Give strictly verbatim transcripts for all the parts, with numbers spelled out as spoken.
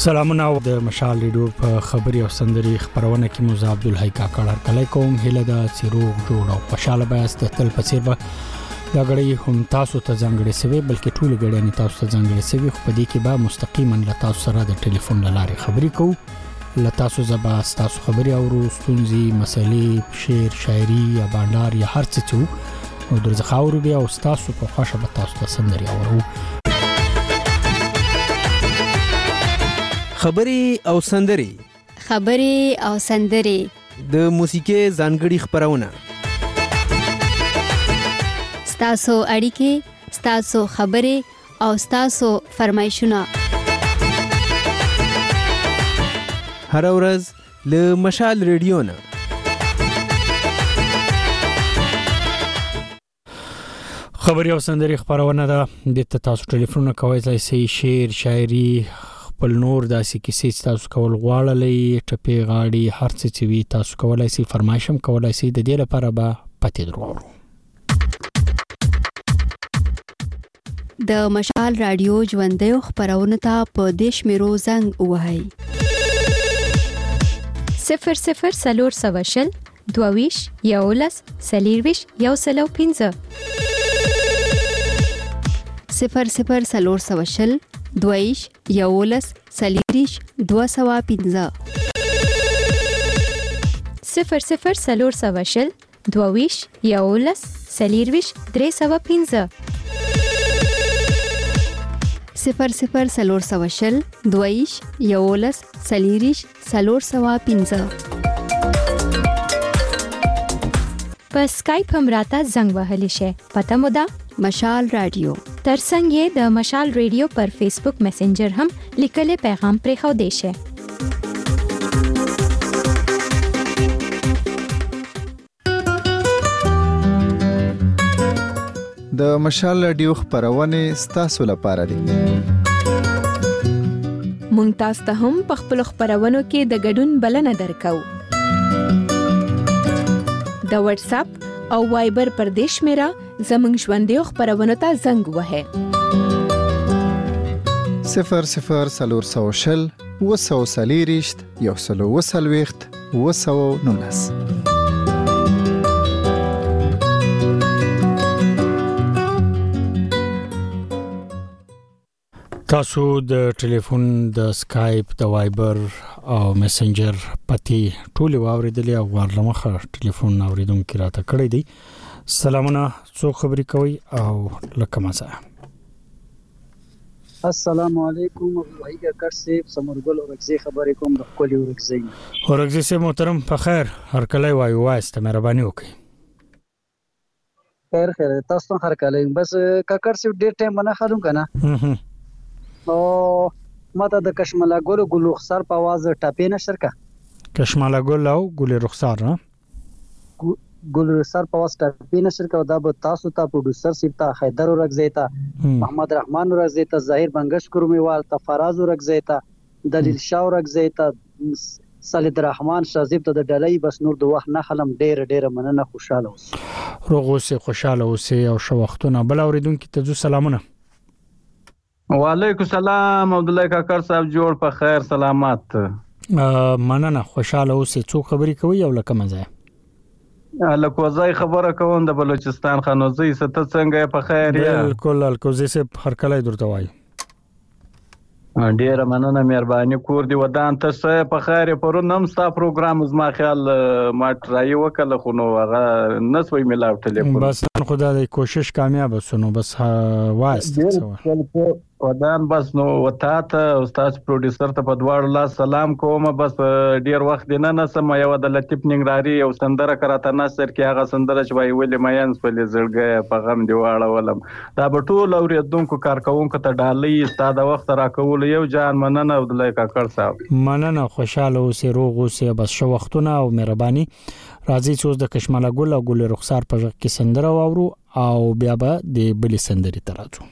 سلامونه او د مشال ریډیو په خبري او سندري خبرونه کې موزه عبدالحی کاکړ هر کوم هله د سیروغ جوړ او خوشاله بیاست تل پسیر به دا غړي هم تاسو ته ځانګړي سوي بلکې ټول غړي تاسو ته ځانګړي سوي خو په دې کې به مستقیما له تاسو سره د ټلیفون لارې خبري کوو له تاسو زبا تاسو خبري او ستونزي مسلې شعر شاعري یا باندار یا هر څه چې نو درځه خاور بیا او تاسو په خوښه به تاسو ته سندري اورو خبري او سندري خبري او سندري د موسیقي ځانګړي خبرونه ستاسو اړیکې ستاسو خبري او ستاسو فرمایشونه هر ورځ له مشال ریډیو نه خبري او سندري خبرونه ده د تاسو ټلیفون کوي ځای شعر شاعري خپل نور داسې کیسې تاسو کول غواړلې ټپي غاړي هر څه چې وي تاسو کولای شئ فرمایشم کولای شئ د دې لپاره به پاتې درو د مشال رادیو ژوندې خبرونه ته په دیش میرو زنګ وهاي صفر صفر سلور سواشل دوویش یولس سلیرویش یو سلو پینځه صفر صفر سلور سواشل دویش یولس سلیریش دو سوا پینځه صفر صفر سلور سواشل دویش یولس سلیرویش درې سوا پینځه صفر صفر سلور سواشل دویش یولس سلیریش سلور سوا پینځه په اسکایپ هم راته زنګ وهلی شي پته مو ده مشال رادیو ترڅنګ یې د مشال ریډیو پر فیسبوک میسنجر هم لیکلي پیغام پرې خو دی شي د مشال رادیو خبرونه ستاسو لپاره دي مونږ تاسو ته هم په خپل خبرونو کې د ګډون بلنه درکو د واتس اپ او وایبر پر دیش میرا زمنګ ژوندې خبرونه ته زنګ وهه صفر صفر سلور سوشل وسو سلیریشت یو سلو وسلويخت وسو نونس تاسو د ټلیفون د اسکایپ د وایبر او میسنجر پتی ټول واوریدلی او ورلمخه ټلیفون اوریدونکو راته کړی دی سلامونه څو خبرې کوي او لکه مزه السلام علیکم وای کاکړ صاحب سمرګل اورګزي خبرې کوم د خپل اورګزي اورګزي سه محترم په خیر هر کله وایو واسته مهرباني وکړئ خیر خیر تاسو هر کله بس کاکړ صاحب ډیر ټایم نه خالم کنه او ماته د کشملا ګل ګل رخسار په आवाज ټاپې نشر کا کشملا ګل او ګل رخسار نه ګل رخسار په आवाज ټاپې نشر کا دا به تاسو ته پروډوسر سیتا حیدر ورغزیتا محمد رحمان ورغزیتا ظاهر بنگش کورمیوال ته فراز ورغزیتا دلیل شاه ورغزیتا سالد رحمان شازیب ته د ډلې بس نور د وخت نه خلم ډیر ډیر مننه خوشاله اوس روغوسه خوشاله اوسه او شو وختونه بل اوریدونکو ته سلامونه وعلیکم السلام عبدالله کاکړ صاحب جوړ په خیر سلامات مننه خوشاله اوسه څو خبرې کوي او لکه مزه الکوزای خبره کوم د بلوچستان خانوزي ست څنګه په خیر یا بالکل الکوزي سه هر کله درته وای ډیر مننه مهرباني کور دی ودان ته سه په خیر پرونم ستا پروګرام زما خیال ما ټرای وکړه خو نو هغه نسوي ملاو ټلیفون بس خدای کوشش کامیاب وسونو بس واسطه ودان بس نو وتا ته استاد پروډوسر ته په دواړو لاس سلام کوم بس ډیر وخت نه نه سم یو د لطیف ننګراری او سندره کراته نصر کې هغه سندره چې وای ولې مېنس په لزړګه په غم دی واړه ولم دا به ټول اوریدونکو کارکونکو ته ډالۍ استاد وخت راکول یو جان مننه عبدالله کاکړ صاحب مننه خوشاله اوسه روغ اوسه بس شو وختونه او مهرباني راځي چې د کشملا ګل او ګل رخسار په کې سندره واورو او بیا به د بل سندري تراتو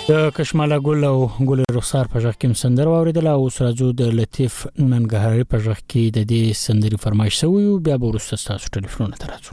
د کشماله ګل او ګل رخسار په ژغ کې سندره واوریدل او سراجو د لطیف ننګرهاري په ژغ کې د دې سندري فرمایش شوی او بیا به ورسته تاسو ټلیفون ته راځو.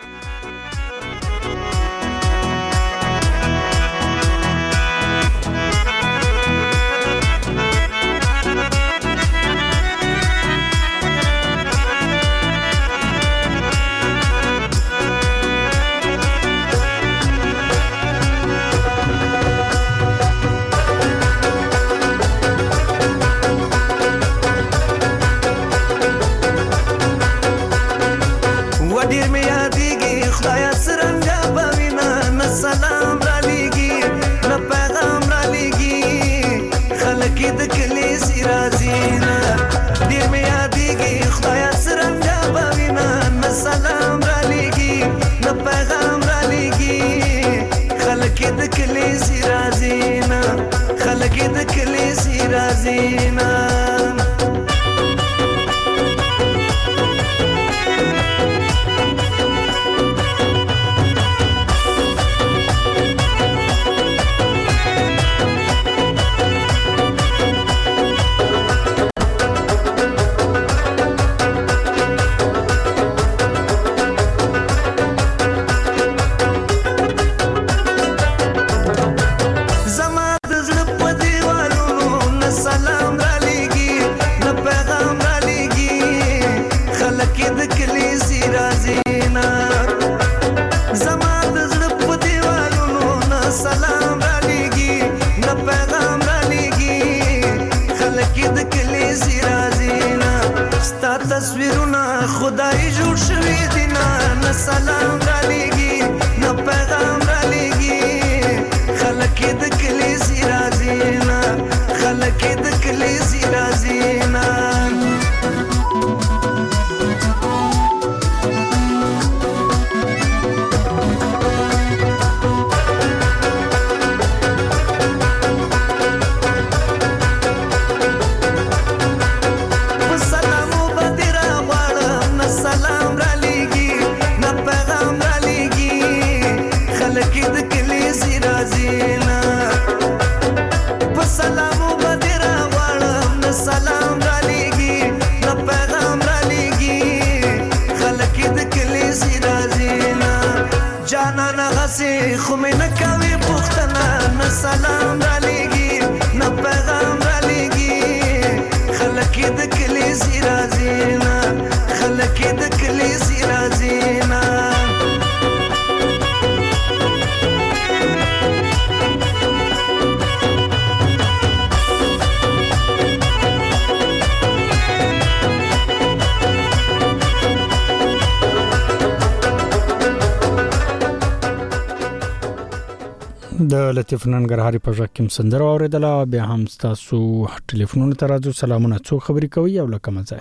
د لطیف ننګرهاري په ژغ کې سندره اوریدل بیا هم تاسو ټلیفونونه ته راځو. سلامونه، څو خبرې کوي او لکه مزه.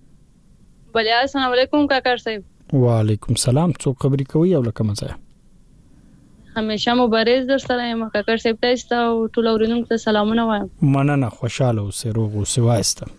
بله السلام علیکم کاکړ صاحب. وعلیکم سلام، څو خبرې کوي او لکه مزه. همیشه مبارز در سره یم کاکړ صاحب، تاسو او ټول اورینونکو ته سلامونه وایم. مننه، خوشاله اوسئ، روغ اوسئ. وایسته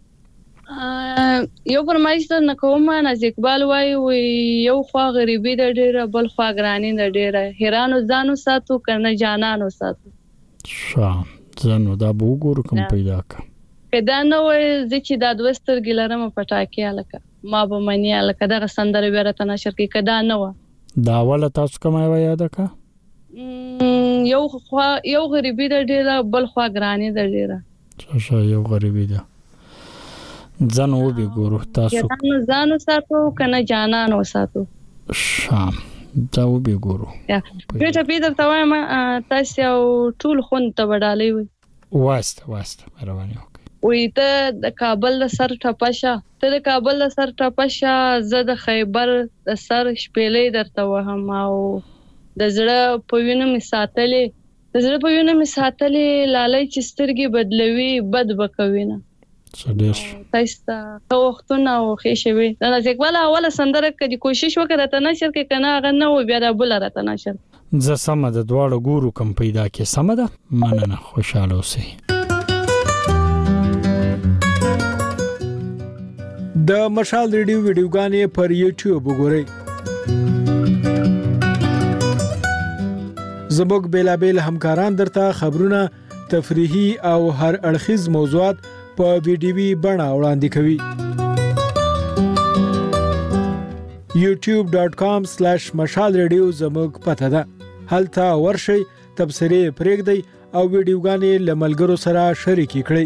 یو فرمایش در نکوم. ناز اقبال وای و یو خوا غریبی د ډیره بل خوا ګرانی د ډیره، هیرانو ځانو ساتو کنه جانانو ساتو. شام ځانو دا به وګورو کوم پیدا کا کدا نو زه چې دا دوستر ګلرم پټاکی الکه ما به منی الکه دغه سندره بیرته نشر کې کدا نو دا ولا تاسو کومه یاد کا یو خوا یو غریبی د ډیره بل خوا ګرانی د ډیره. څه یو غریبی ده ځان و به ګورو تاسو ځانو ساتو کنه جانانو ساتو. شام دا و به ګورو بیٹه پیډر ته وایم تاسو ټول خون ته وډالې وي واسته واسته روانه وي ته د کابل د سر ټپشه ته د کابل د سر ټپشه زه د خیبر د سر شپېلې درته وهم او د زړه په وینو می ساتلې د زړه په وینو می ساتلې لالای چې سترګې بدلوي بد بکوي نه صدیش تاسو ته وختونه او خېشوي دا ځکه اوله سندره کدي کوشش وکړه ته نشر کې کنه هغه نه و بیا د بل راته نشر ز سم د دواړو ګورو کم پیدا کې سم ده مننه خوشاله اوسئ. د مشال ریډیو ویډیوګانې پر یوټیوب وګورئ. زموږ بیلابیل همکاران درته خبرونه، تفریحي او هر اړخیز موضوعات په ویډیوي بڼه وړاندې کوي. یوټیوب ډاٹ کام سلیش مشال ریډیو زموږ پته ده. هلته ورشئ، تبصرې پرېږدئ او ویډیوګانې له ملګرو سره شریکې کړئ.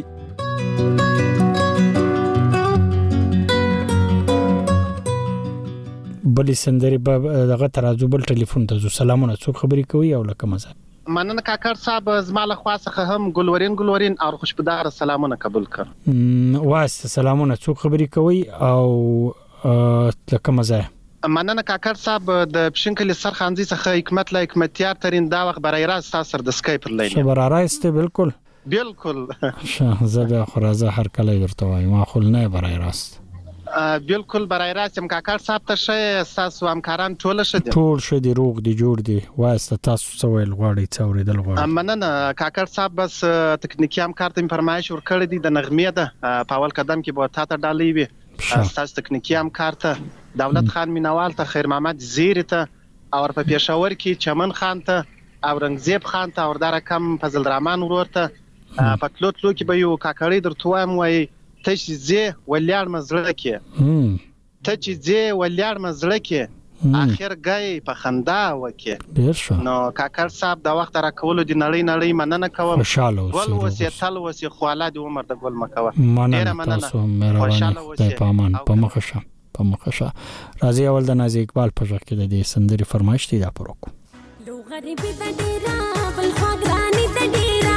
بلې سندرې به دغه ترازو بل ټلیفون ته زو. سلامونه، څوک خبرې کوي او لکه مزه؟ مننه کاکړ صاحب، زما له خوا څخه هم ګلورین ګلورین او خوشبودار سلامونه قبول کړ. واسه سلامونه، څوک خبرې کوي او لکه مزه؟ مننه کاکړ صاحب، د پښینکلي سرخانځي څخه حکمت لا حکمتیار ترين دا وخت برای راست تاسو سره د سکایپ پر لین. خبر راست بالکل بالکل زه خرازه هر کله ورته وایم، ما خل نه برای راست بالکل برای راست هم کاکړ صاحب ته شه. تاسو همکاران ټول شه دي ټول شه دي روغ دي جوړ دي. واسه تاسو سوال غواړي څورېدل غواړي؟ مننه کاکړ صاحب، بس تکنیکی همکار ته فرمایش ورکړی دي د نغمې ده په اول قدم کې به تاسو ډالۍ وي. تاسو تکنیکی همکار ته دولت خان مینوال ته، خیر محمد زیری ته، او په پېښور کې چمن خان ته، اورنګزیب خان ته، او دار کم فضل الرحمن ورور ته په تلو تلو کې به یو کاکړی درته وایم وای ته چې زه ولیاړ مزړه کې ته چې زه ولیاړ مزړه کې اخر غي په خندا وکي. نو کاکړ صاحب دا وخت را کول دي نړۍ نړۍ مننه کوم. ګل وسه تل وسه خواله د عمر د ګل مکوه. ډیر مننه تاسو مهرباني په امان په مخشه په مخشه. راځي اول د نازي اقبال په ځکه د دې سندري فرمایش دي دا پروکو. لو غریبی د ډیرا بل خوګرانی د ډیرا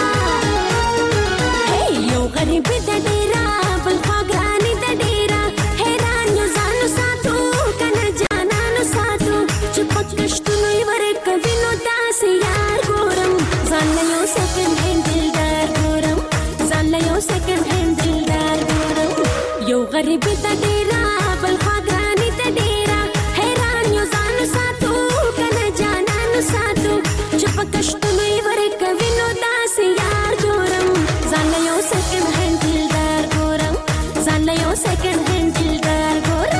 هي یو غریبی د ډیرا بل خوګرانی د ډیرا حیران یو ځانو ساتو کنه جانانو ساتو چې پکشتنو ورک وینو داس یار ګورم ځان یو سکند هندلدار ګورم ځان یو سکند هندلدار ګورم یو غریبی د ډیرا بل خوګرانی د ډیرا حیران یو ځانو ساتو کنه جانانو ساتو چې پکشتنو ورک وینو داس یار ګورم ځان یو سکند هندلدار ګورم ځان یو سکند هندلدار ګورم.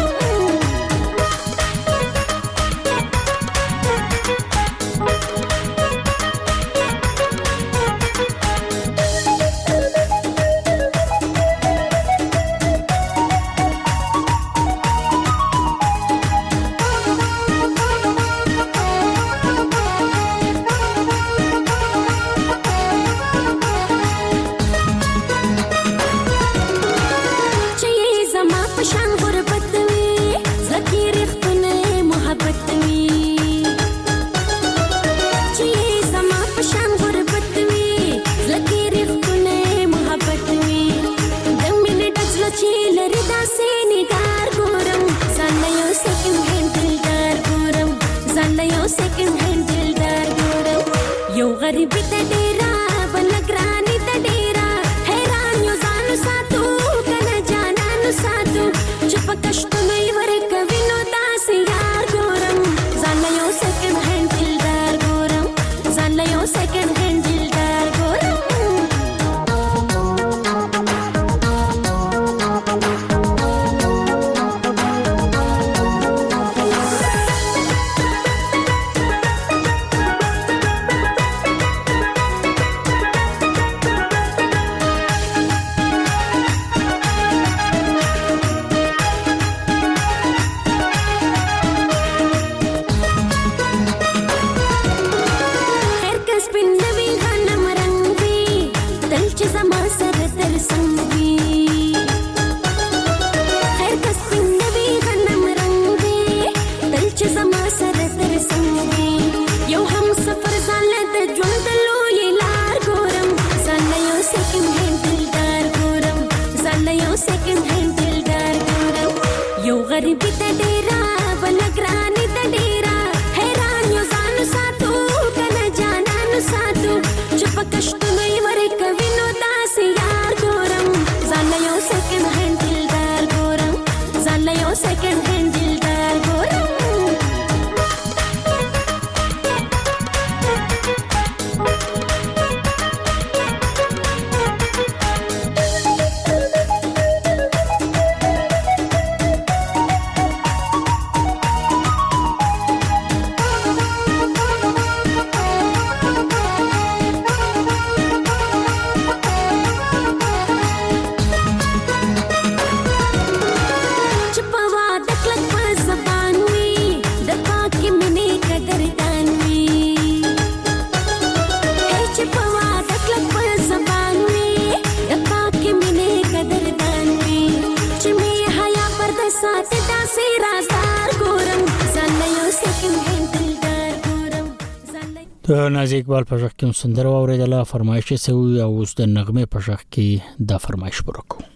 د نازي اقبال په ژغ کې سندره واوریدله فرمایش یې سوي او اوس د نغمه په ژغ کې دا فرمایش ورکو.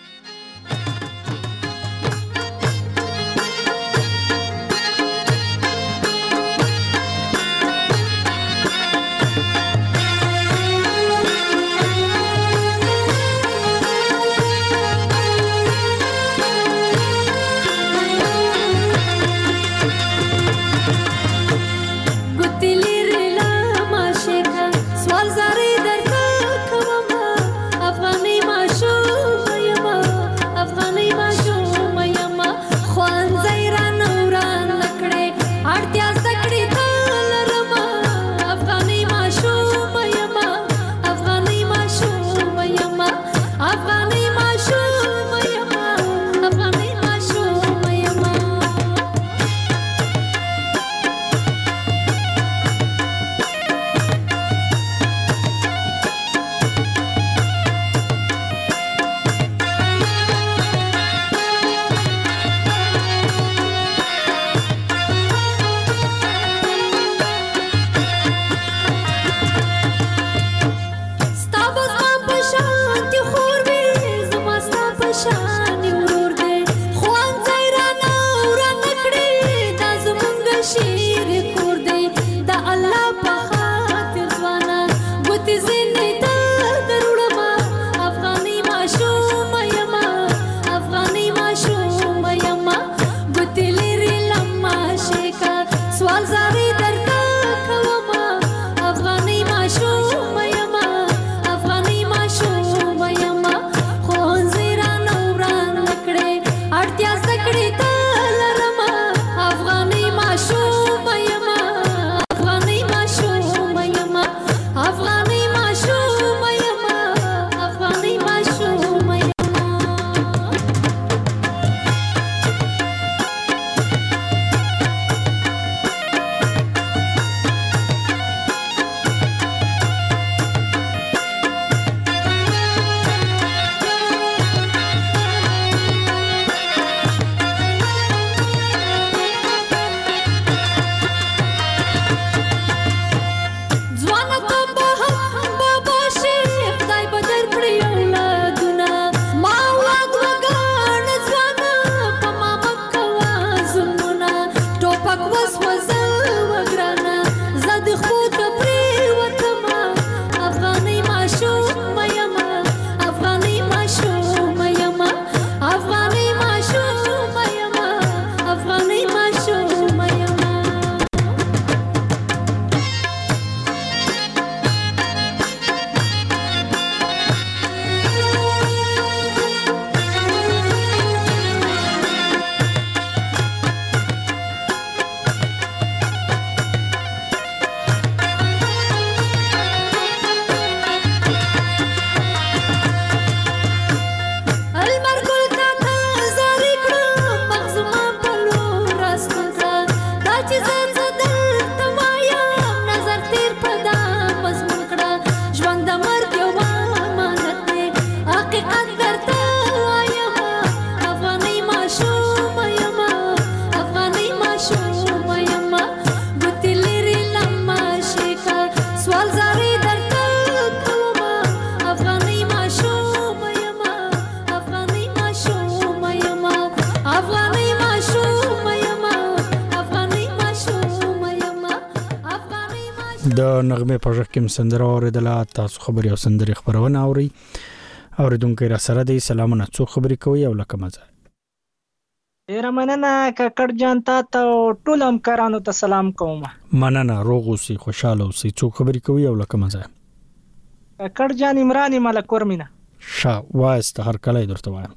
د نغمه په ژغ کې سندره اوریدله. تاسو خبري او سندري خبرونه اوري اوریدونکو را سره دی. سلامونه، څو خبري کوي او لکه مزه. ډیره مننه ککړ جان، تاسو ټول همکارانو ته سلام کوم. مننه، روغ اوسئ، خوشاله اوسئ. څو خبري کوي او لکه مزه. ککړ جان عمران ملک ورمنه شا واسطه هر کله درته وایم.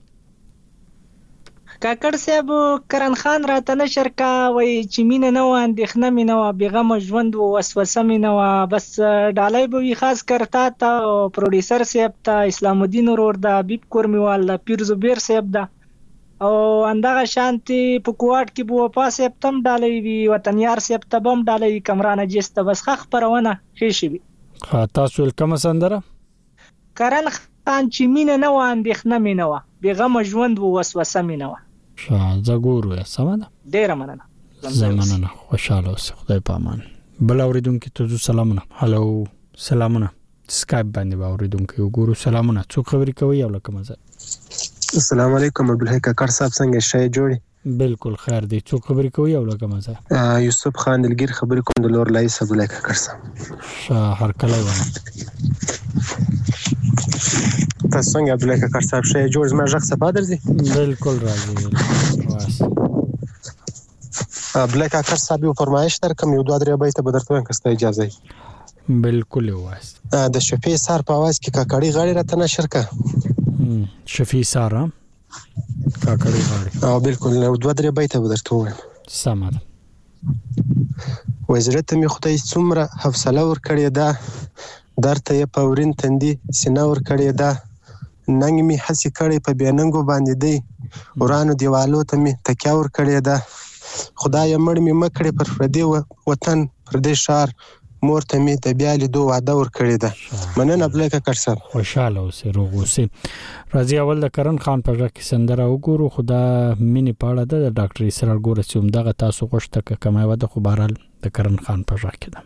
کاکړ صاحب کرن خان راته نشر کا وای چې مینه نه و، اندېښنه مې نه و، بیغمه ژوند و، وسوسه مې نه و. بس ډالۍ به وي خاص کرتا ته پروډوسر صاحب ته، اسلام الدین ورور دا، بیب کورمیوال دا، پیر زبیر صاحب دا، او اندغه شانتي په کوټ کې بو وفا صاحب تم ډالۍ وي، وطنیار صاحب ته بم ډالۍ وي، کمرانه جسته. بس خخ پرونه خېشي وي. ها تاسو کوم سندره؟ کرن خان چې مینه نه و، اندېښنه مې نه و، بیغمه ژوند و، وسوسه مې نه و. شا زګورو سمه ده. ډیره مننه. زمانه خوشاله اوسه، خدای په امان. بل اوریدونکو ته سلامونه. هالو سلامونه. سکایپ باندې به اوریدونکو وګورو. سلامونه. څوک خبرې کوي او لکه مزه؟ السلام علیکم عبدالحی کاکړ صاحب څنګه شای جوړي؟ بالکل خیر دی. څوک خبرې کوي او لکه مزه؟ یوسف خان دلګیر خبرې کوم د لور لای صاحب عبدالحی کاکړ صاحب. هر کله وایي. تاسو څنګه عبدالحی کاکړ صاحب شای جوړ زما ژغ صفه درځي؟ بالکل راځي. واس عبدالحی کاکړ صاحب یو فرمایش درکم یو دوه درې بیت به درته وایم که ستا اجازه وي. بالکل واس. د شفیع سار په आवाज کې کاکړی غاړي راته نشر کا. شفیع سار کاکړی غاړي. او بالکل یو دوه درې بیت به درته وایم. سمه ده. وزرت می خدای څومره حوصله ور کړی دا درته یې پورین تندي سینه ور کړی دا ننګ می حسی کړی په بیننګو باندې دی ورانو دیوالو ته می تکیا ور کړی دا خدای مړ می مکړی پر فردي وطن پردي شهر مور ته می د بیا لیدو وعده ور کړی دا. مننه عبدالحی کاکړ صاحب. خوشاله اوسې روغ اوسې. راځي اول د کرن خان په ځکه سندره وګورو. خدا مینې پاړه ده د ډاکټر اسرار ګوره چې دغه تاسو غوښته ک کمای وده خو بهرال د کرن خان په ځکه ده.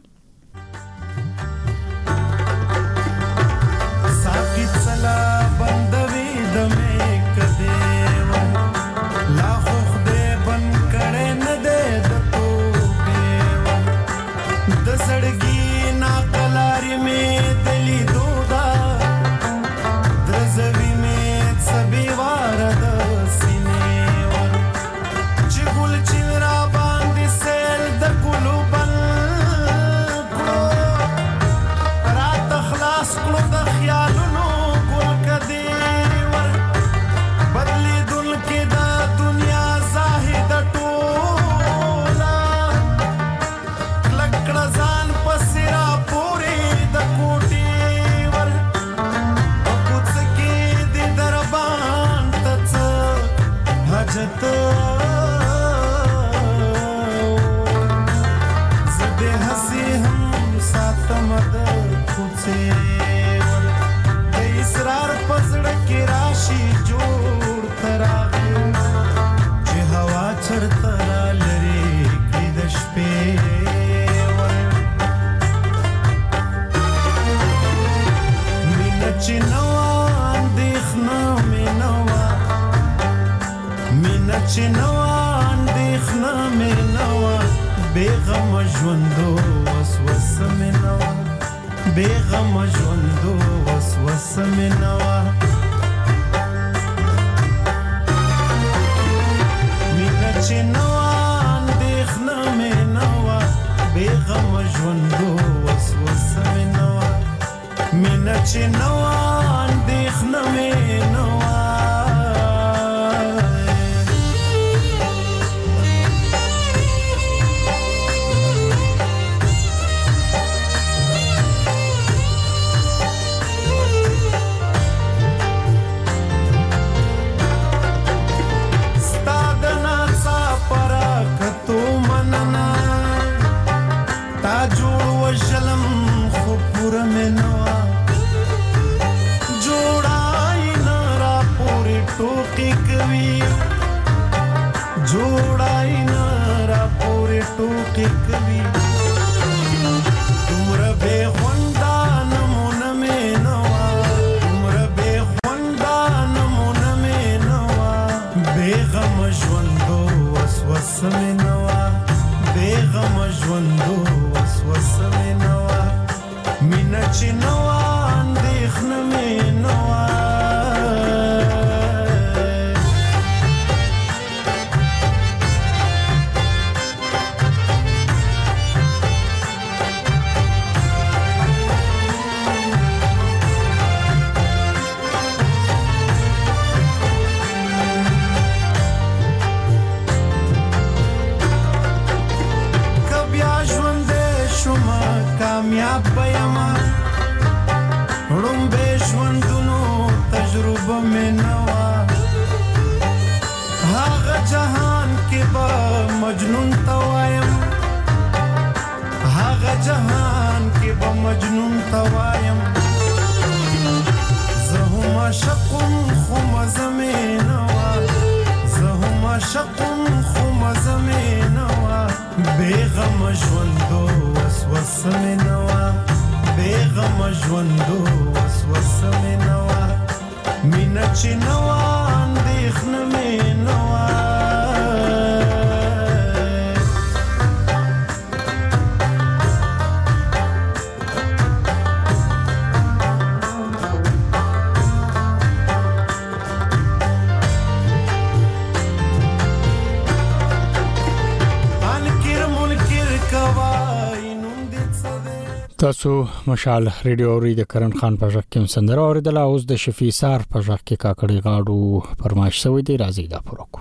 ساکت سلا بندوي د مې کده لا خو خدای بن کړه نه ده د توبه د سړګي نا کلاري مې دلی دودا درزوي مې سبي وار د سینې ور چې ګل چې را باندې سیل د ګلو بل کړو رات خلاص کړو د خیالونو ګل کدي ور بدلی دل کې د دنیا زاهد ټولا لکړه ځان پسرا پوري د کوټي ور پوڅ کې د دربان تڅ حاجت زده حسي هم ساتم د کوڅه ور د اسرار پسړه کې راشي جوړ تراغه چې هوا چرته لري کې د شپې چې نوا اندېښنه مې نوا مینه چې نوا اندېښنه مې نوا بېغم ژوندو وسوسه مې نوا بېغم ژوندو وسوسه مې نوا مینه چې نوا اندېښنه مې نوا بېغم ژوندو وسوسه مې نوا مینه چې نوا اندېښنه مې نوا ستا د ناڅاپه راکتو مننه تا جوړ وژلم خو پوره مې نوا ټوکی کوي جوړای نه را پورې ټوکی کوي تمره به خوندا نمونه مې نوا تمره به خوندا نمونه مې نوا بیغم ژوندو وسوسه مې نوا بیغم ژوندو وسوسه مې نوا مینه چې نوا اندېښنه مې نوا کامیاب بېما روم به ژوندونو تجربه مې نوا هغه جهان کې به مجنون توایم هغه جهان کې به مجنون توایم زه هم عاشقم خو مزه مې نوا زه هم عاشقم خو مزه مې نوا بېغمه ژوندو وسوسه وسوسه مې نوا بیغم ژوندو وسوسه مې نوا مینا چې نوا اندېښنه مې نوا تاسو مشال ریډیو اوري د کرن خان په ژغ کې سندره اوریدله اوس د شفیع سار په ژغ کې کاکړی غاړو فرمایش شوی دی راځي دا پوره کو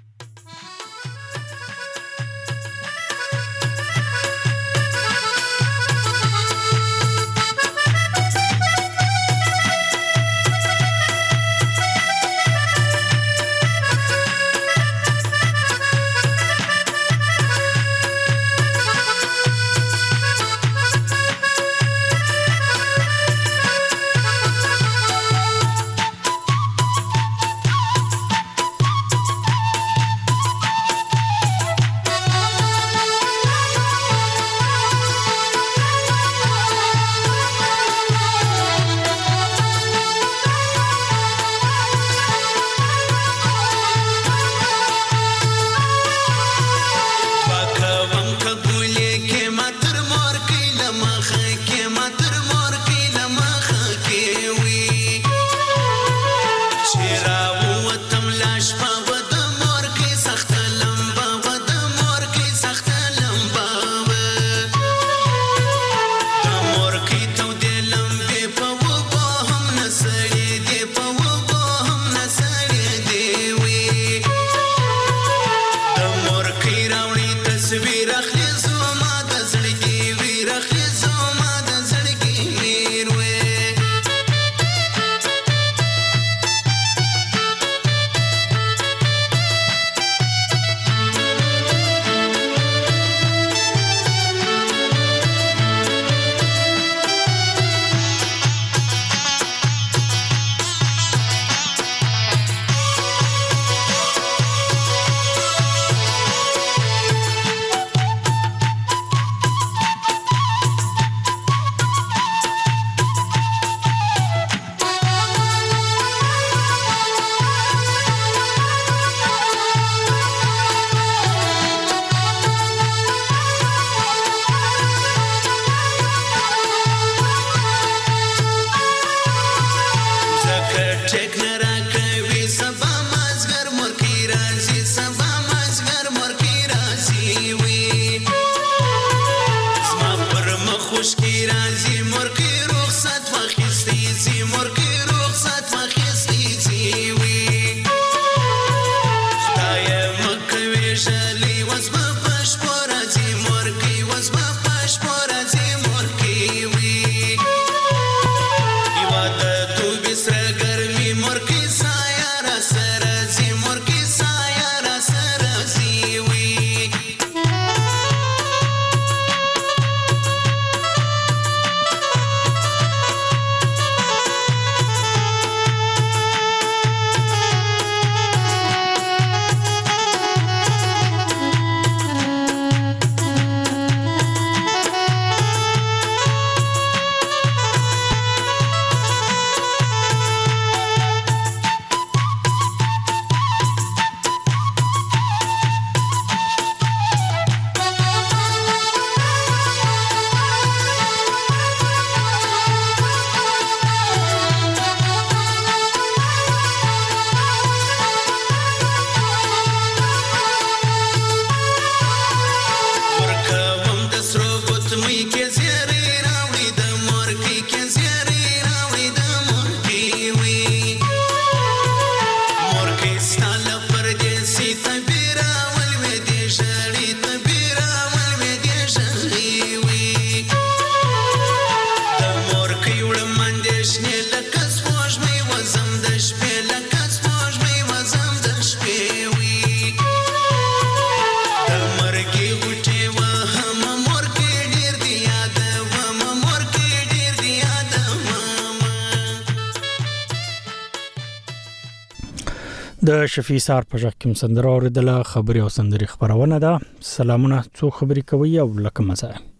د شفیع سار په ژغ کې سندره اوریدله خبري او سندري خبرونه ده سلامونه څو خبري کوي او لکه مزه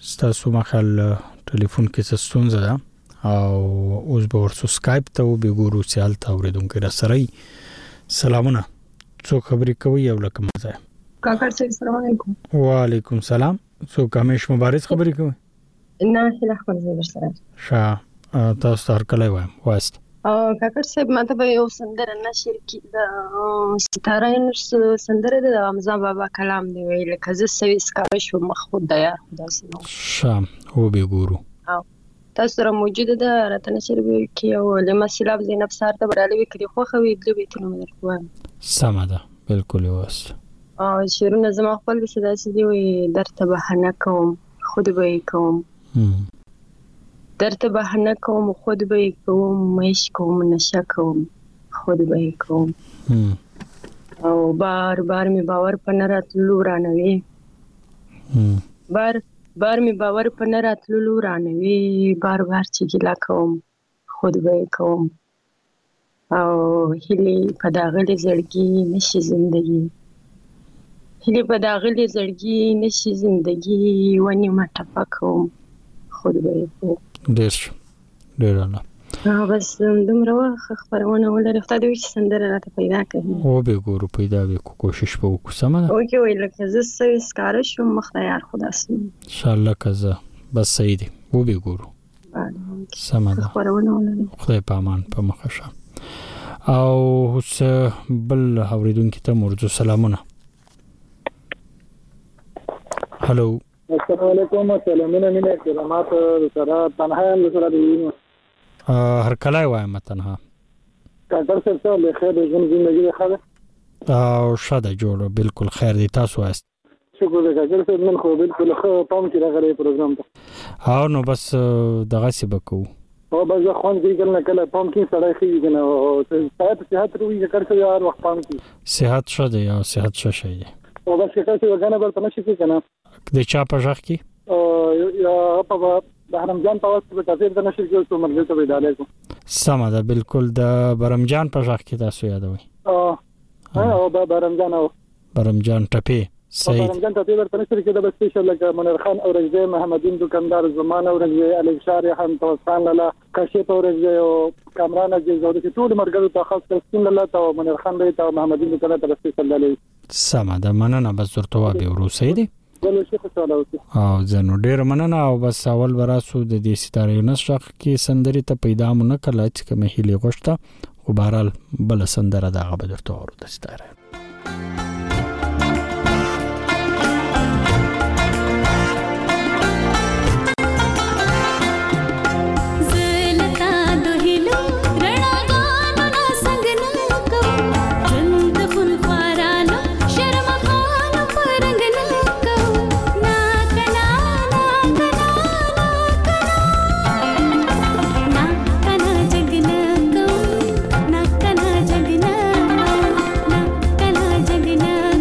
ستاسو مخال ټلیفون کې څه ستونزه ده او اوس به ورسو سکایپ ته وګورو چې حالت اوریدونکو را سره سلامونه څو خبرې کوي یو لکه مزه کاکړ صاحب السلام علیکم. وعلیکم سلام. څو کامیش مبارز خبرې کوي؟ نه هله خبر زه سره شا تاسو تر کله وایم واست کاکړ صاحب ماته به یو سندره نشر کی د ستاره نش سندره د حمزه بابا کلام دی ویل کزه سويس کار شو مخ خود یا خدا سينو شام هو به ګورو تاسو سره موجود ده راته نشر به کی او لما سلام زینب سار ته براله وکړي خو خو ویل به تنو مې کوم سم ده بالکل واست او شیرونه زما خپل صدا سي دی وي درته بهانه کوم خود به کوم درته بهانه کوم خود به کوم مش کوم نشه کوم خود به کوم او بار بار می باور پنه راتلو رانوي بار بار می باور پنه راتلو رانوي بار بار چې ګلا کوم خود به کوم او هلي په داغلي زړګي نشي زندگی هلي په داغلي زړګي نشي زندگی ونی ما ټپکوم خود به کوم ډیر ډیر نه ها بس دومره وخت خبرونه ولر افتاده وي سندره راته پیدا کړي او به ګورو پیدا وکړو کوشش به وکړو سم ده اوکې ویل که زه سوي سکار شم مختار خدا سم ان شاء الله کزه بس صحیح دی او به ګورو سم ده خبرونه ولر خدای په امان په مخشه او اوس بل اوریدونکو ته مرجو سلامونه هالو السلام علیکم سلامونه مینه کرامات سره تنها سره دی هر کله وایم تنها کاکړ صاحب ته له خیر ژوند زندگی خاله او شاده جوړ بالکل خیر دی تاسو واست شکر دې کاکړ صاحب نن خو بالکل خو پام کې راغلی پروګرام ته او نو بس دغه سی بکو او بس خوان کې کله کله پام کې سړی خېږي کنه او صحت صحت روي کاکړ صاحب یار وخت پام کې صحت شته یا صحت شې دی او بس کاکړ صاحب غنه بل تنه شي کنه د چا په ځخ کې او یا په برمجان په واسطه په تفسیر د نشر کې څو مرګ ته ویډاله کو سم ده بالکل د برمجان په ځخ کې تاسو یادوي او او برمجان او برمجان ټپي صحیح برمجان ټپي ورته نشر کې د سپیشل لکه منیر خان او رجزه محمدین دکاندار زمان او رجزه الک شاری هم توسان لاله کاشف او رجزه او کامران چې زوړ کې ټول مرګ ته خاص تسلیم لاله او منیر خان دی او محمدین دکاندار ته سپیشل لاله سم ده مننه بس ورته به وروسې دی او زنو ډیر مننه او بس اول براسو د دې ستاره نشخ کې سندري ته پیدا مونږ کله چې کومه هلي غوښته خو بهرال بل سندره دغه به درته ورو د ستاره जगना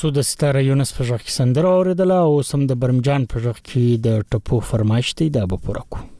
تاسو د ستاره یونس په ژغ کې سندره اوریدله او سم د برمجان په ژغ کې د ټپو فرمایش دی دا به پوره کو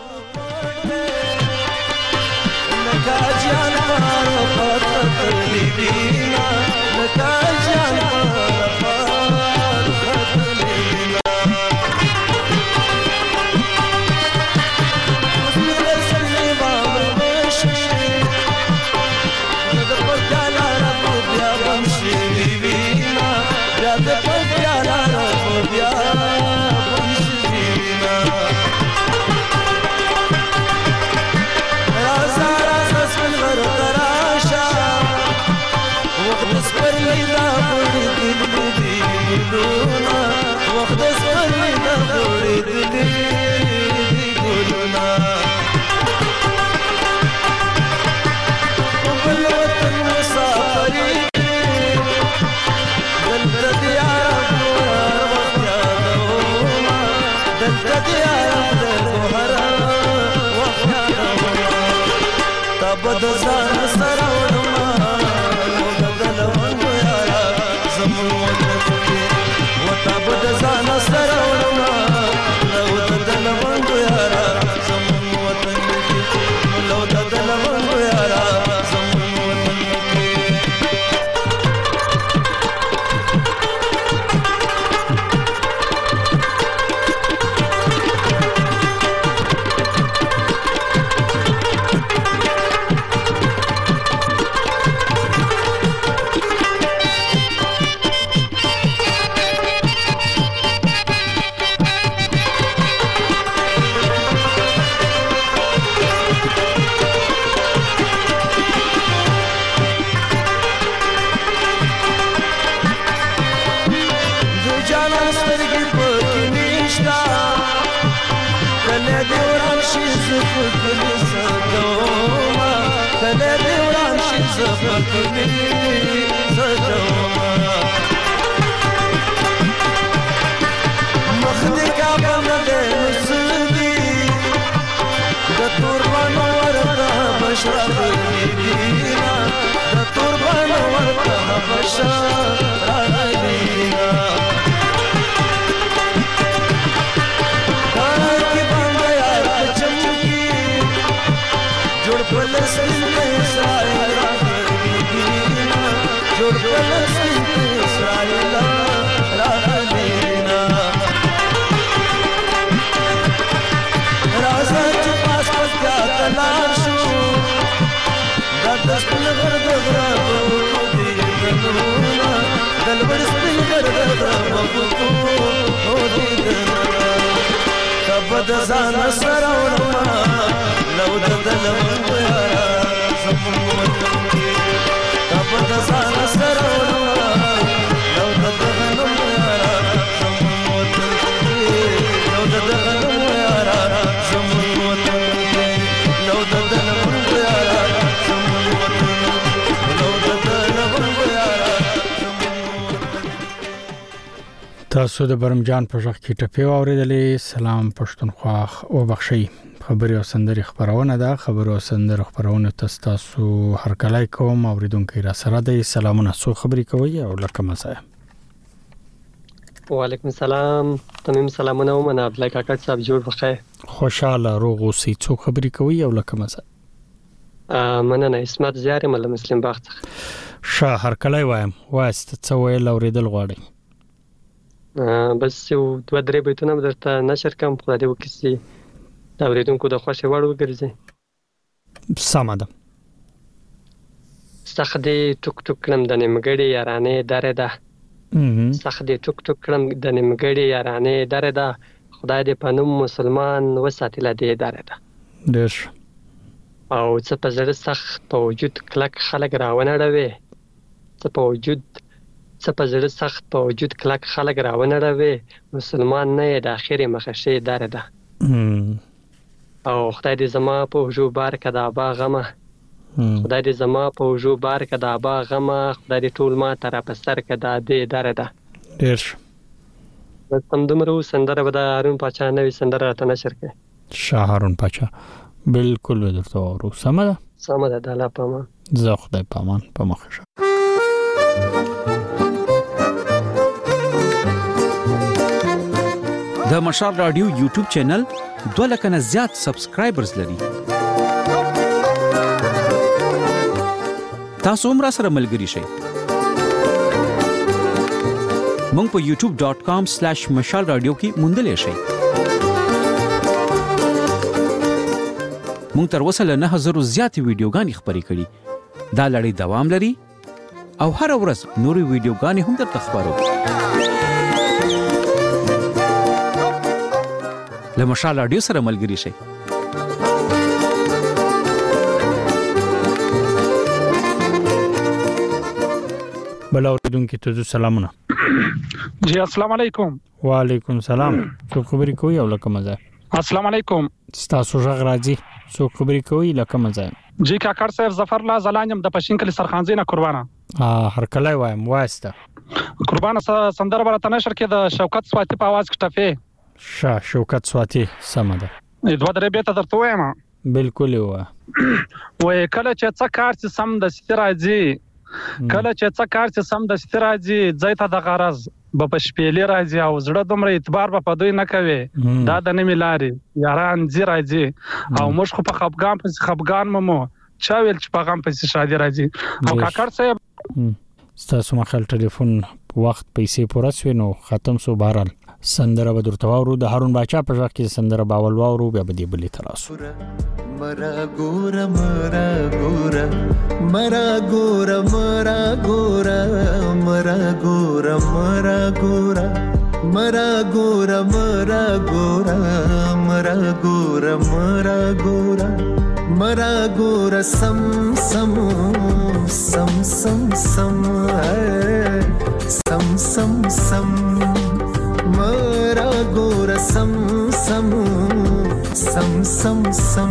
تاسو د برمجان په ژغ کې ټپې اوریدلې. سلام پښتونخوا او بخشي خبري او سندري خبرونه ده. خبرو او سندري خبرونه تاسو هر کله کوم اوریدونکو را سره د سلامونه سو خبري کوي او لکه مزه. وعلیکم السلام. تمام سلامونه او من عبد الله کاکړ صاحب جوړ بخیر. خوشاله روغ اوسې څو خبري کوي او لکه مزه. ا مننه اسمت زیار مله مسلم باغ شه هر کله وایم واسط څو ویل اوریدل غواړي. بس یو دوه درې بیتونه درته نشر کوم خو دا وکسي دا اوریدونکو د خوښه وړ وګرځي. سم ده. سخدي ټوک ټوک کړم د نیمګړي یارانه دره ده. سخدي ټوک ټوک کړم د نیمګړي یارانه دره ده. خدای دې پنوم مسلمان وساتله دې دره ده. ډېر او څه په زړه سخت په وجود کلک خلک راونړوي. څه په وجود څه په زړه سخت په وجود کلک خلک راونړوي. مسلمان نه د اخرې مخشي دره ده. او خدای دې زما په وجو بار کدا با غمه. خدای دې زما په وجو بار کدا با غمه. خدای دې ټول ما تر په سر کدا دې دره ده. ډېر بس تم دمرو سندره به د هارون پاچا نوې سندره راته نشر کړي. شاه هارون پاچا بالکل درته ورو سمه ده. سمه ده د الله په امان. زه خدای په امان په مخه شه. د مشال رادیو یوټیوب چینل دوه لک نه زیات سبسکرایبرز لري. تاسو هم را سره ملګري شئ. مونږ په یوټیوب ډاٹ کام سلیش مشال رادیو کې موندلې شئ. مونږ تر اوسه له نه هزار زیاتې ویډیوګانې خپرې کړي. دا لړۍ دوام لري او هر ورځ نورې ویډیوګانې هم درته خپرو. له مشال رادیو سره ملګري شئ. بل اوریدونکو ته سلامونه. جی السلام علیکم. وعلیکم سلام. څو خبرې کوي او لکه مزه. السلام علیکم. تاسو ژغ راځي. څو خبرې کوي لکه مزه. جی کاکړ صاحب ظفر الله زلانم د پښین کلی سرخانزي نه قربانه. ها هر کله وایم واسطه. قربانه سندره برته نشر کې د شوکت سواتی په आवाज کې ټفه. شاه شوکت سواتی سم ده. دوه درې به ته درته وایم. بالکل و. وای کله چې څه کار چې سم د ستراځي کله چې څه کار چې سم د ستراځي ځایته د غرض په پښپېلې راځي او زړه دومره اعتبار په دوی نه کوي. دا د نمی لاري یاران زی راځي او موږ خو په خپګان په خپګان ممو چا ویل چې په غم په شادي راځي. او کاکړ صاحب تاسو مخال ټلیفون وخت پیسې پوره شوي نو ختم سو بهرال سندره به درته واورو. د هارون باچا په ځخ کې سندره باول واورو بیا به دی بلی تراسو. مرا ګورا مرا ګورا مرا ګورا مرا ګورا مرا ګورا مرا ګورا مرا ګورا مرا ګورا مرا ګورا مرا ګورا مرا ګورا سم سم سم سم سم سم سم سم مرا ګورا سم سم سم سم سم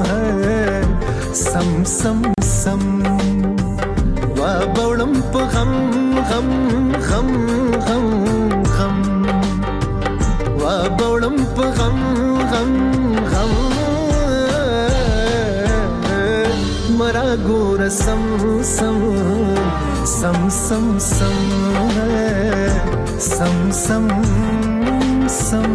سم سم سم وا بولم په غم غم غم غم غم وا بولم په غم غم غم مرا ګور سم سم سم سم سم سم سم سم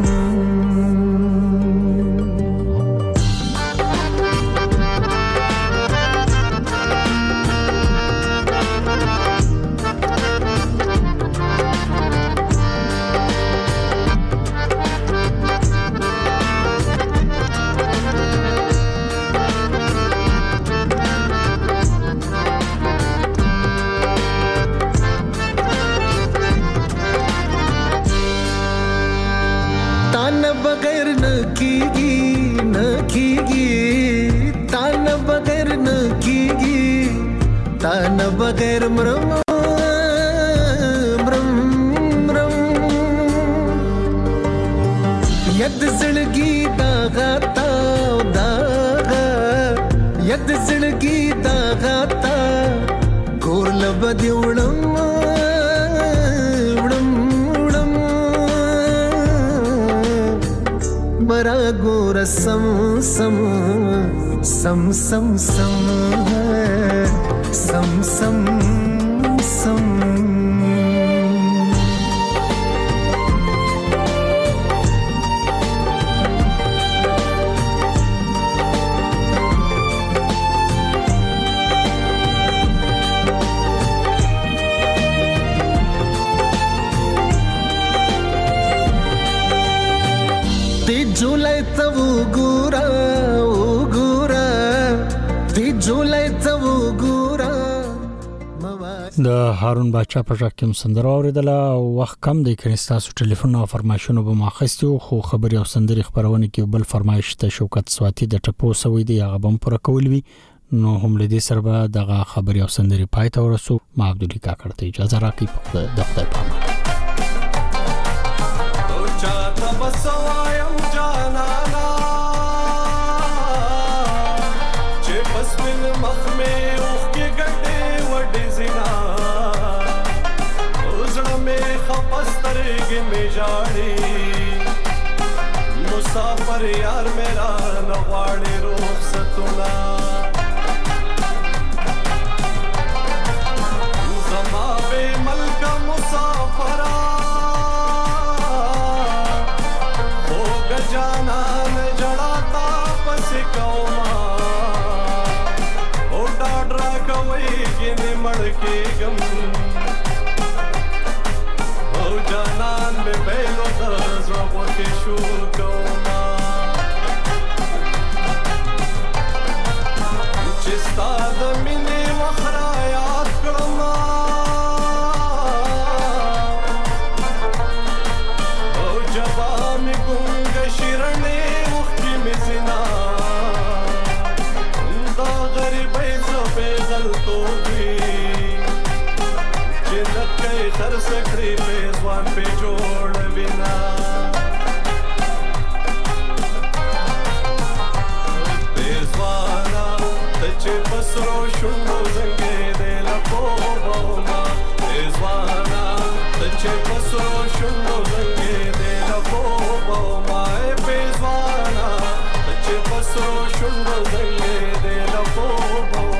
तान बगैर मरम मरम मरम यद जिंदगी दागा ता दागा यद जिंदगी दागा ता गोर लबदी उड़म उड़म उड़म मरा गोर सम सम सम सम सम सम सम सम ते जुलाई तव गुरा ओ गुरा ते जुलाई तव गुरा د هارون باچا په ځکه کوم سندره اوریدله وخت کم دی کړي تاسو ټلیفون او فرمایشونه به ماخستو خو خبري او سندري خبرونه کې بل فرمایش ته شوکت سواتی د ټپو سوي دی هغه بم پر کول وی نو هم لدی سره به دغه خبري او سندري پای ته ورسو ما عبدالله کاکړ ته اجازه راکړي په د خدای په امان. मुसाफिर यार मेरा नवाड़े रुखसतुना जमाबे मलका मुसाफरा کېږم او جانان مې پیلو د زړه غوښې شو کومه چې ستا د مینې وخت را یاد کړم او جبا مې ګونګه شیرنې اوښکې مې زنا دا غریبۍ څه پېغلتوب وي چې نکۍ خرڅ کړې پېزوان پې جوړوي نه پېزوانه ته چې په سرو شونډو زنګېدې له خوبه ومه پېزوانه ته چې په سرو شونډو زنګېدې له خوبه ومه ای پېزوانه ته چې په سرو شونډو زنګېدې له خوبه ومه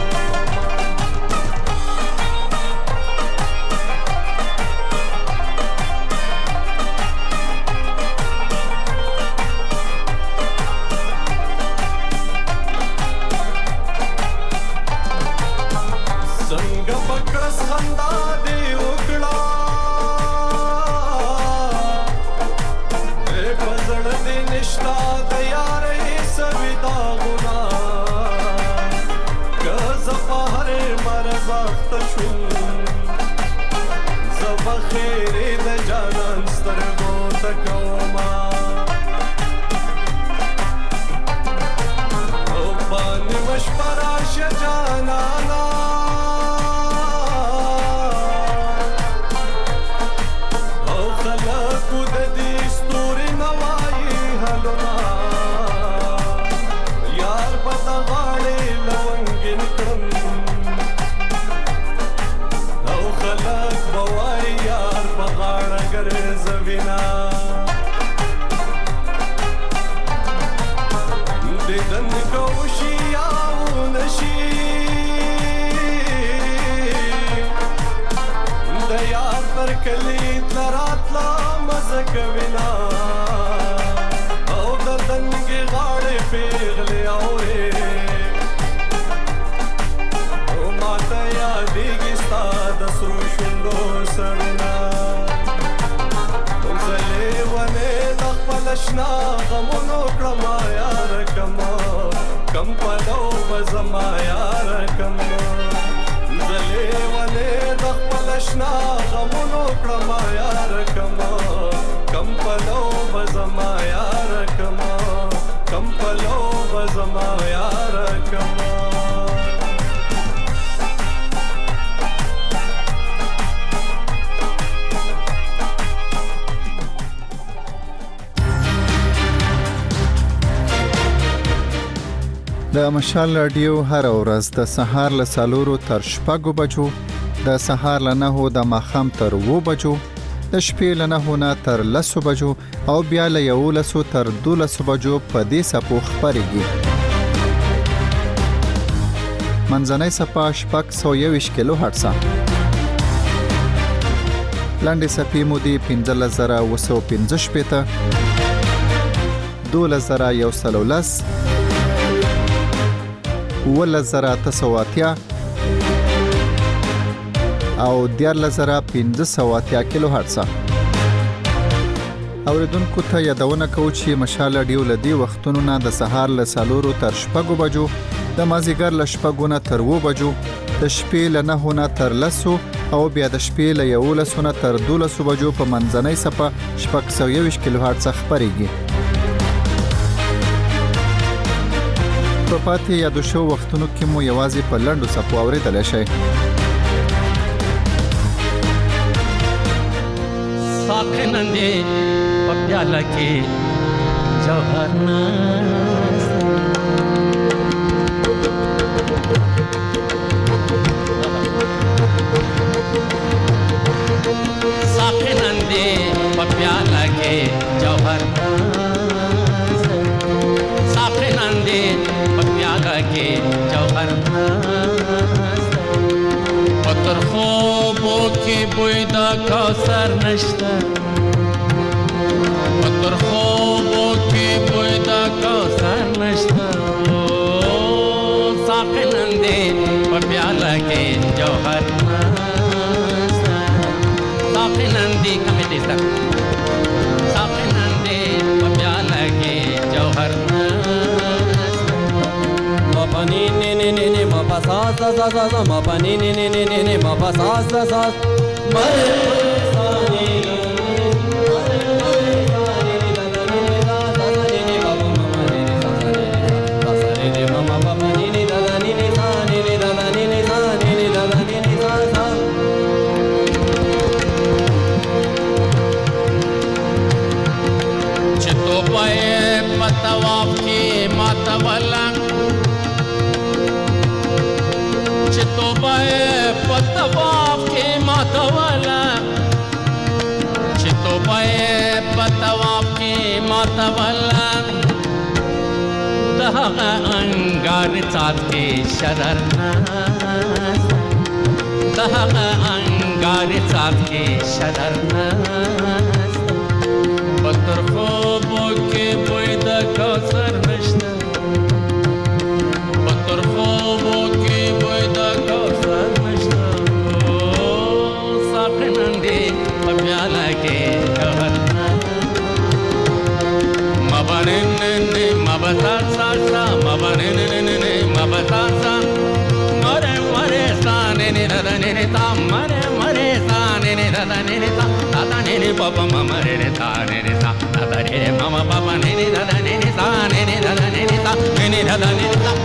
څنګه په کړس خندا دې وکړه ای په زړه دې نشته د یارۍ سوي داغونه که زه په هرې مرض اخته شوم زه به خیرې د جانان سترګو ته کومه او په نیمه شپه راشه جانانه او خلکو د دې ستوري نه وایي هلونه یار به د غاړې لونګین کړم او خلک به وایي یار په غاړه ګرځوینه دیدن که وشي یا ونشي د یار پر کلي تله راتله مزه کوینه او د دنګې غاړې پیغلې اورې او ماته یادېږي ستا د سرو شونډو سرونه زه لیونې د خپل شنه غمونو کړمه یاره کمه کم پلو به زما یاره کمه زه لیونې د خپل شنه غمونو کړمه یاره کمه کم پلو به زما یاره کمه کم پلو به زما یاره کمه د مشال رادیو هر ورځ د سهار له څلورو تر شپږو بجو د سهار له نهو د ماښام تر اوو بجو د شپې له نهو نه تر لسو بجو او بیا له یولسو تر دولسو بجو په دې څپو خپرېږي منځنۍ څپه شپږ سوه یوویشت کیلو هرټزه لنډې څپې مو دي پنځلس زره اوه سوه پنځه شپېته دولس زره یو سل او لس اوولس زره اته سوه اتیا او دیارلس زره پنځه سوه اتیا کیلو هرټزه اوریدونکو ته یادونه کوو چې مشال رادیو له دې وختونو نه د سهار له څلورو تر شپږو بجو د مازدیګر له شپږو نه تر اوو بجو د شپې له نهو نه تر لسو او بیا د شپې له یولسو نه تر دولسو بجو په منځنۍ څپه شپږ سوه یوویشت کیلو هرټزه خپرېږي په پاتې یادو شو وختونو کې مو یوازې په لنډو څپو اورېدلی شئ ساقي نن دې په پیاله کې جوهر ناست ساقي نن دې په پیاله کې جوهر ناست ساقي نن دې په پیاله کې جوهر ناست او تر خوبو کې بوی د کوثر نشته او تر خوبو کې بوی د کوثر نشته ساقي نن دې په پیاله کې جوهر sa sa sa sa ma pa ni ni ni ni ni ni ma pa sa sa sa ma re sa ni ni तवाफ के मातवला चितोबाए पतवाफ के मातवला चितोबाए पतवाफ के मातवला दहा अंगार चाँद के शररना दहा अंगार चाँद के शररना पत्थर خوبو के बोयद कौसर नश्ता पत्थर خوबो के बोयद कौसर नश्ता साकनंदे प्याला के कहरना मबनने मबता सा मबनने मबता सा मरे मरे साने ने रदने ने ता मरे मरे साने ने रदने ने ता ता ने ने पापा मरे ने ता ने ने ता ता ने ने मामा पापा ने ने रदने ने ता ने ने रदने ने ता ने ने रदने ने ता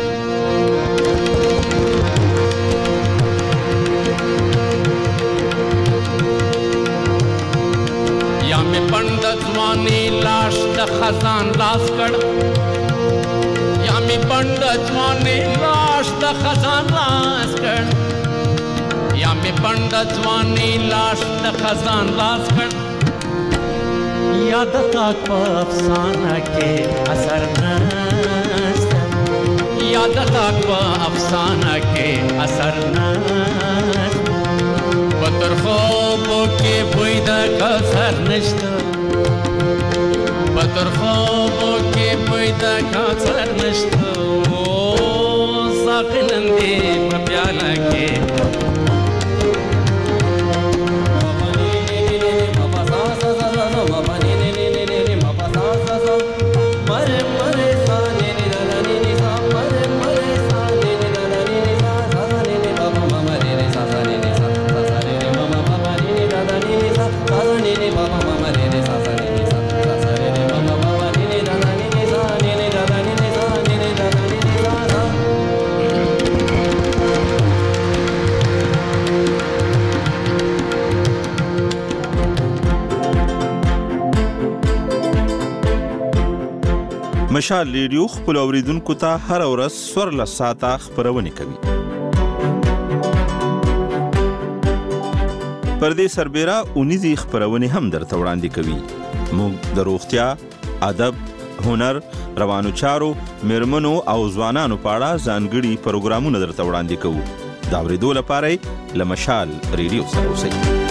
या में पंडित वानी लाश द खजान लाश कर या में पंडित वानी लाश द खजान लाश कर या में पंडित वानी लाश द खजान लाश कर याद तक अफसाना के असर नस्त याद तक अफसाना के असर नस्त बतर خوبو के बुयद कसर नस्त बतर خوبو के बुयद कसर नस्त ओ साकनंदे प्याला के مشال ریډیو خپل اوریدونکو ته هر ورځ سور له ساعته خبرونه کوي. پر دې سربېره اونیزي خبرونه هم درته وړاندې کوي. موږ د روغتیا، ادب، هنر، روانو چارو، میرمنو او ځوانانو په اړه ځانګړي پروګرامونه درته وړاندې کوو. دا اورېدو لپاره له مشال ریډیو سره اوسئ.